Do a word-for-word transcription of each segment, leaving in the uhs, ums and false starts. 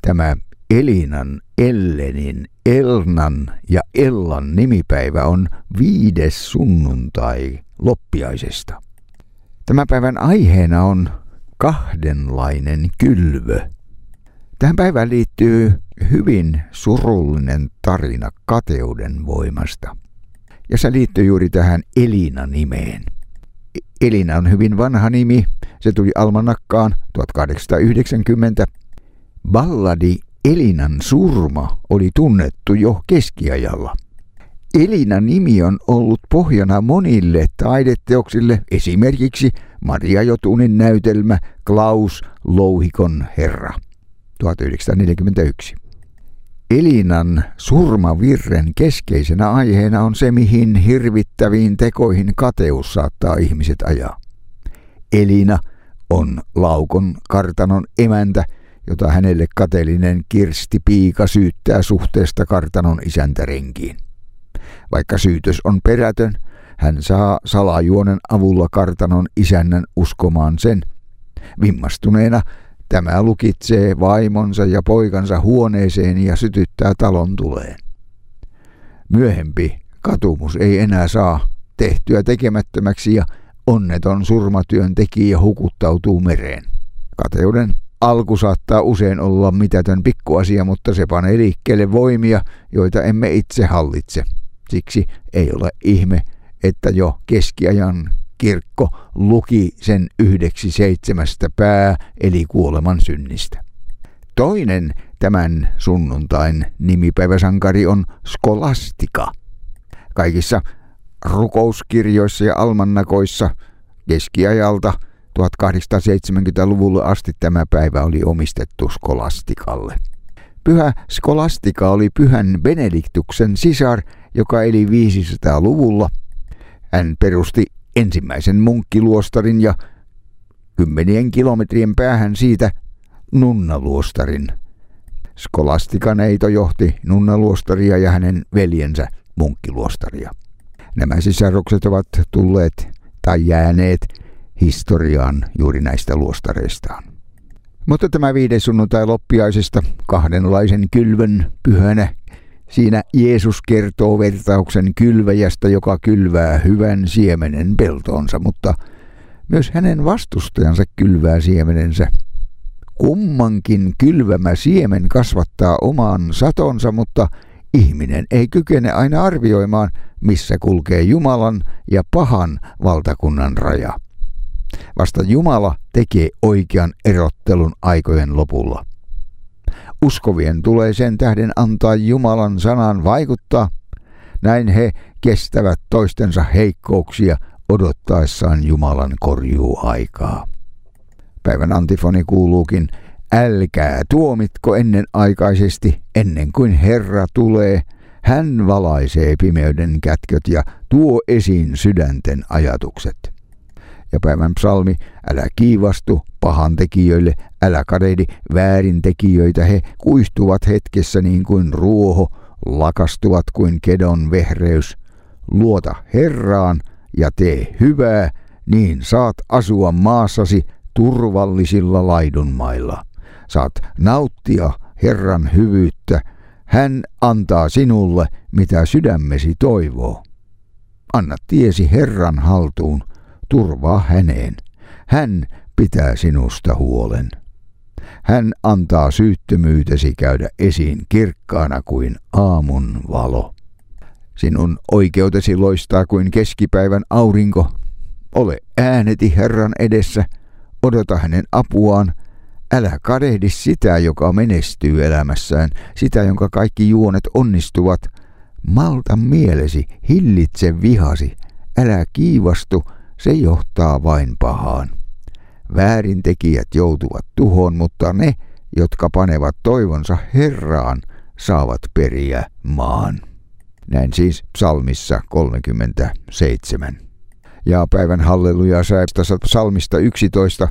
Tämä Elinan, Ellenin, Elnan ja Ellan nimipäivä on viides sunnuntai loppiaisesta. Tämän päivän aiheena on kahdenlainen kylvö. Tähän päivään liittyy hyvin surullinen tarina kateuden voimasta. Ja se liittyy juuri tähän Elina-nimeen. Elina on hyvin vanha nimi. Se tuli almanakkaan tuhatkahdeksansataayhdeksänkymmentä. Balladi Elinan surma oli tunnettu jo keskiajalla. Elina-nimi on ollut pohjana monille taideteoksille, esimerkiksi Maria Jotunin näytelmä Klaus Louhikon herra tuhatyhdeksänsataaneljäkymmentäyksi. Elinan surmavirren keskeisenä aiheena on se, mihin hirvittäviin tekoihin kateus saattaa ihmiset ajaa. Elina on Laukon kartanon emäntä, jota hänelle kateellinen Kirsti Piika syyttää suhteesta kartanon isäntärenkiin. Vaikka syytös on perätön, hän saa salajuonen avulla kartanon isännän uskomaan sen. Vimmastuneena tämä lukitsee vaimonsa ja poikansa huoneeseen ja sytyttää talon tuleen. Myöhempi katumus ei enää saa tehtyä tekemättömäksi ja onneton surmatyöntekijä hukuttautuu mereen. Kateuden alku saattaa usein olla mitätön pikkuasia, mutta se panee liikkeelle voimia, joita emme itse hallitse. Siksi ei ole ihme, että jo keskiajan kirkko luki sen yhdeksi seitsemästä pää- eli kuoleman synnistä. Toinen tämän sunnuntain nimipäiväsankari on Skolastika. Kaikissa rukouskirjoissa ja almannakoissa keskiajalta tuhatkahdeksansataaseitsemänkymmentäluvulle asti tämä päivä oli omistettu Skolastikalle. Pyhä Skolastika oli pyhän Benediktuksen sisar, joka eli viisisataaluvulla. Hän perusti ensimmäisen munkkiluostarin ja kymmenien kilometrien päähän siitä nunnaluostarin. Skolastikan-neito johti nunnaluostaria ja hänen veljensä munkkiluostaria. Nämä sisarukset ovat tulleet tai jääneet historiaan juuri näistä luostareistaan. Mutta tämä viides sunnuntai loppiaisesta kahdenlaisen kylvön pyhänä. Siinä Jeesus kertoo vertauksen kylväjästä, joka kylvää hyvän siemenen peltoonsa, mutta myös hänen vastustajansa kylvää siemenensä. Kummankin kylvämä siemen kasvattaa oman satonsa, mutta ihminen ei kykene aina arvioimaan, missä kulkee Jumalan ja pahan valtakunnan raja. Vasta Jumala tekee oikean erottelun aikojen lopulla. Uskovien tulee sen tähden antaa Jumalan sanan vaikuttaa. Näin he kestävät toistensa heikkouksia odottaessaan Jumalan korjuuaikaa. Päivän antifoni kuuluukin: älkää tuomitko ennenaikaisesti, ennen kuin Herra tulee. Hän valaisee pimeyden kätköt ja tuo esiin sydänten ajatukset. Ja päivän psalmi: älä kiivastu pahantekijöille, älä kadehdi väärintekijöitä, he kuistuvat hetkessä niin kuin ruoho, lakastuvat kuin kedon vehreys. Luota Herraan ja tee hyvää, niin saat asua maassasi turvallisilla laidunmailla. Saat nauttia Herran hyvyyttä, hän antaa sinulle, mitä sydämesi toivoo. Anna tiesi Herran haltuun, turvaa häneen. Hän pitää sinusta huolen. Hän antaa syyttömyytesi käydä esiin kirkkaana kuin aamun valo. Sinun oikeutesi loistaa kuin keskipäivän aurinko. Ole ääneti Herran edessä, odota hänen apuaan. Älä kadehdi sitä, joka menestyy elämässään, sitä, jonka kaikki juonet onnistuvat. Malta mielesi, hillitse vihasi, älä kiivastu, se johtaa vain pahaan. Väärintekijät joutuvat tuhoon, mutta ne, jotka panevat toivonsa Herraan, saavat periä maan. Näin siis psalmissa kolmekymmentäseitsemän. Ja päivän halleluja säästä psalmista yksitoista.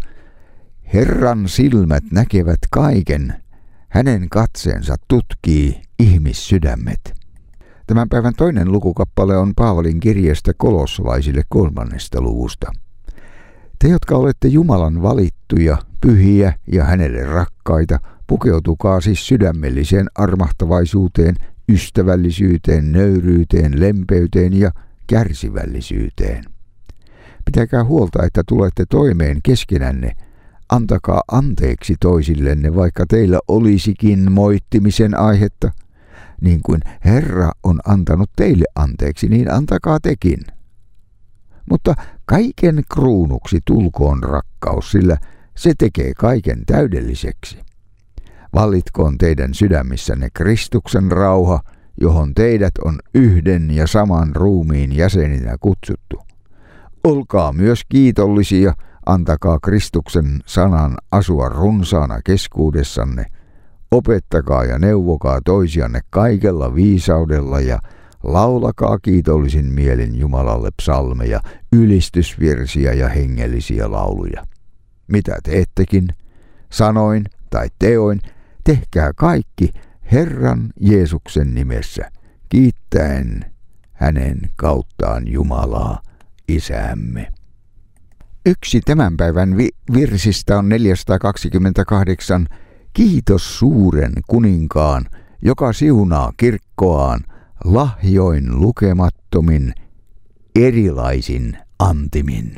Herran silmät näkevät kaiken, hänen katseensa tutkii ihmissydämet. Tämän päivän toinen lukukappale on Paavalin kirjeestä kolossalaisille kolmannesta luvusta. Te, jotka olette Jumalan valittuja, pyhiä ja hänelle rakkaita, Pukeutukaa siis sydämelliseen armahtavaisuuteen, ystävällisyyteen, nöyryyteen, lempeyteen ja kärsivällisyyteen. Pitäkää huolta, että tulette toimeen keskenänne. Antakaa anteeksi toisillenne, vaikka teillä olisikin moittimisen aihetta. Niin kuin Herra on antanut teille anteeksi, niin antakaa tekin. Mutta kaiken kruunuksi tulkoon rakkaus, sillä se tekee kaiken täydelliseksi. Vallitkoon teidän sydämissänne Kristuksen rauha, johon teidät on yhden ja saman ruumiin jäseninä kutsuttu. Olkaa myös kiitollisia, antakaa Kristuksen sanan asua runsaana keskuudessanne. Opettakaa ja neuvokaa toisianne kaikella viisaudella ja laulakaa kiitollisin mielin Jumalalle psalmeja, ylistysvirsiä ja hengellisiä lauluja. Mitä teettekin, sanoin tai teoin, tehkää kaikki Herran Jeesuksen nimessä, kiittäen hänen kauttaan Jumalaa, Isäämme. Yksi tämän päivän vi- virsistä on neljäsataakaksikymmentäkahdeksan. Kiitos suuren kuninkaan, joka siunaa kirkkoaan lahjoin lukemattomin erilaisin antimin.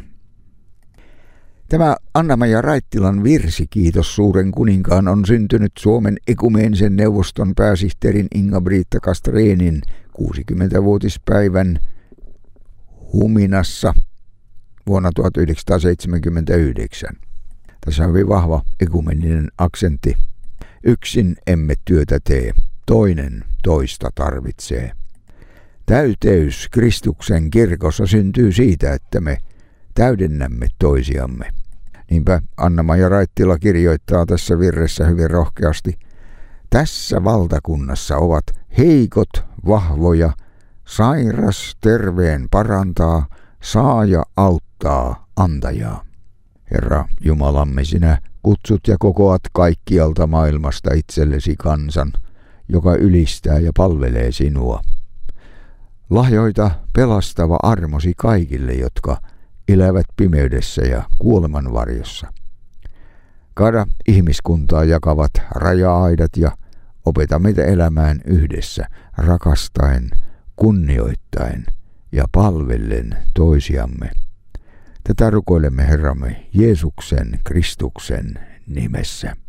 Tämä Anna-Maija Raittilan virsi Kiitos suuren kuninkaan on syntynyt Suomen ekumeenisen neuvoston pääsihteerin Inga-Britta Kastreenin kuusikymmentävuotispäivän Huminassa vuonna tuhatyhdeksänsataaseitsemänkymmentäyhdeksän. Tässä on hyvin vahva ekumeninen aksentti. Yksin emme työtä tee, toinen toista tarvitsee. Täyteys Kristuksen kirkossa syntyy siitä, että me täydennämme toisiamme. Niinpä Anna-Maija Raittila kirjoittaa tässä virressä hyvin rohkeasti. Tässä valtakunnassa ovat heikot vahvoja, sairas terveen parantaa, saaja auttaa antajaa. Herra Jumalamme, sinä kutsut ja kokoat kaikkialta maailmasta itsellesi kansan, joka ylistää ja palvelee sinua. Lahjoita pelastava armosi kaikille, jotka elävät pimeydessä ja kuoleman varjossa. Kaada ihmiskuntaa jakavat raja-aidat ja opeta meitä elämään yhdessä, rakastaen, kunnioittaen ja palvellen toisiamme. Tätä rukoilemme Herramme Jeesuksen Kristuksen nimessä.